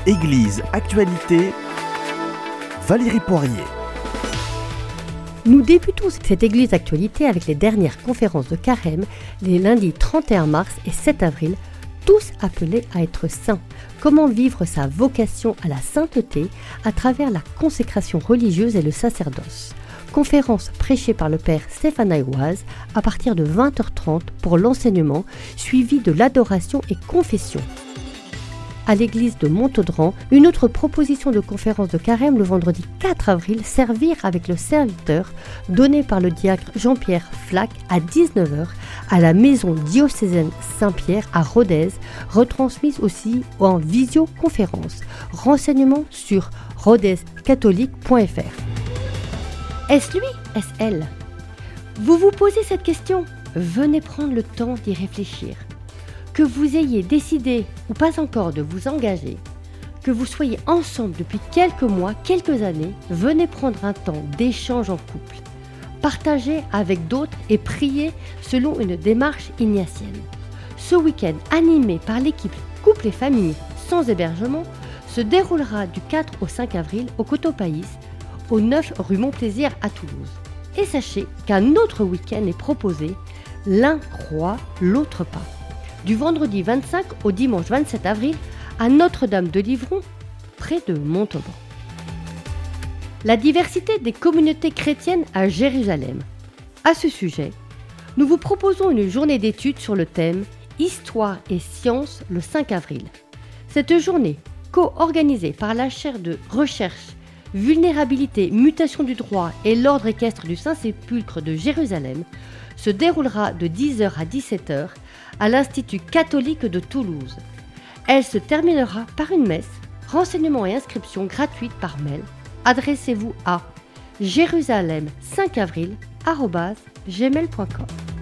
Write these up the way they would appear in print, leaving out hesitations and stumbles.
Église Actualité, Valérie Poirier. Nous débutons cette Église Actualité avec les dernières conférences de Carême, les lundis 31 mars et 7 avril, tous appelés à être saints. Comment vivre sa vocation à la sainteté à travers la consécration religieuse et le sacerdoce. Conférence prêchée par le père Stéphane Aïwaz à partir de 20h30 pour l'enseignement, suivi de l'adoration et confession. À l'église de Montaudran, une autre proposition de conférence de Carême le vendredi 4 avril, Servir avec le serviteur, donnée par le diacre Jean-Pierre Flac à 19h à la maison diocésaine Saint-Pierre à Rodez, retransmise aussi en visioconférence. Renseignements sur rodezcatholique.fr. Est-ce lui? Est-ce elle? Vous vous posez cette question? Venez prendre le temps d'y réfléchir. Que vous ayez décidé ou pas encore de vous engager, que vous soyez ensemble depuis quelques mois, quelques années, venez prendre un temps d'échange en couple. Partagez avec d'autres et priez selon une démarche ignatienne. Ce week-end animé par l'équipe Couple et Famille sans hébergement se déroulera du 4 au 5 avril au Cotopaïs, au 9 rue Montplaisir à Toulouse. Et sachez qu'un autre week-end est proposé, l'un croit, l'autre pas. Du vendredi 25 au dimanche 27 avril à Notre-Dame-de-Livron, près de Montauban. La diversité des communautés chrétiennes à Jérusalem. À ce sujet, nous vous proposons une journée d'études sur le thème Histoire et sciences le 5 avril. Cette journée, co-organisée par la chaire de recherche Vulnérabilité, mutation du droit et l'ordre équestre du Saint-Sépulcre de Jérusalem, se déroulera de 10h à 17h à l'Institut catholique de Toulouse. Elle se terminera par une messe, renseignements et inscriptions gratuites par mail. Adressez-vous à jérusalem5avril@gmail.com.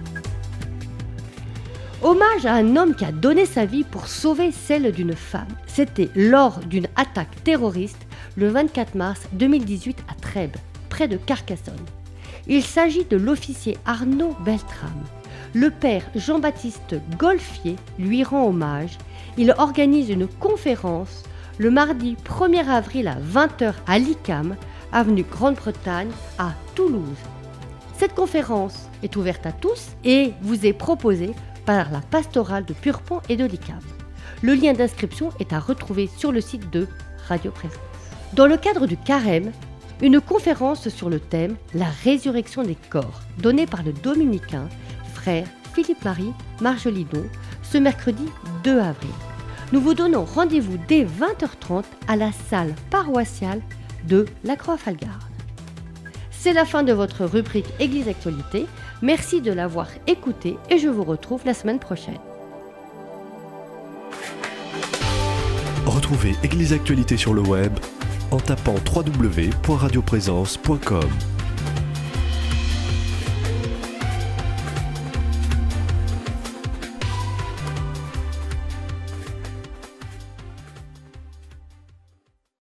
Hommage à un homme qui a donné sa vie pour sauver celle d'une femme. C'était lors d'une attaque terroriste le 24 mars 2018 à Trèbes, près de Carcassonne. Il s'agit de l'officier Arnaud Beltrame. Le père Jean-Baptiste Golfier lui rend hommage. Il organise une conférence le mardi 1er avril à 20h à l'ICAM, avenue Grande-Bretagne à Toulouse. Cette conférence est ouverte à tous et vous est proposée par la pastorale de Purpan et de l'ICAM. Le lien d'inscription est à retrouver sur le site de Radio Présence. Dans le cadre du Carême, une conférence sur le thème « La résurrection des corps » donnée par le dominicain frère Philippe-Marie Marjolidon ce mercredi 2 avril. Nous vous donnons rendez-vous dès 20h30 à la salle paroissiale de la Croix-Falgarde. C'est la fin de votre rubrique Église Actualité. Merci de l'avoir écouté et je vous retrouve la semaine prochaine. Retrouvez Église Actualité sur le web en tapant www.radioprésence.com.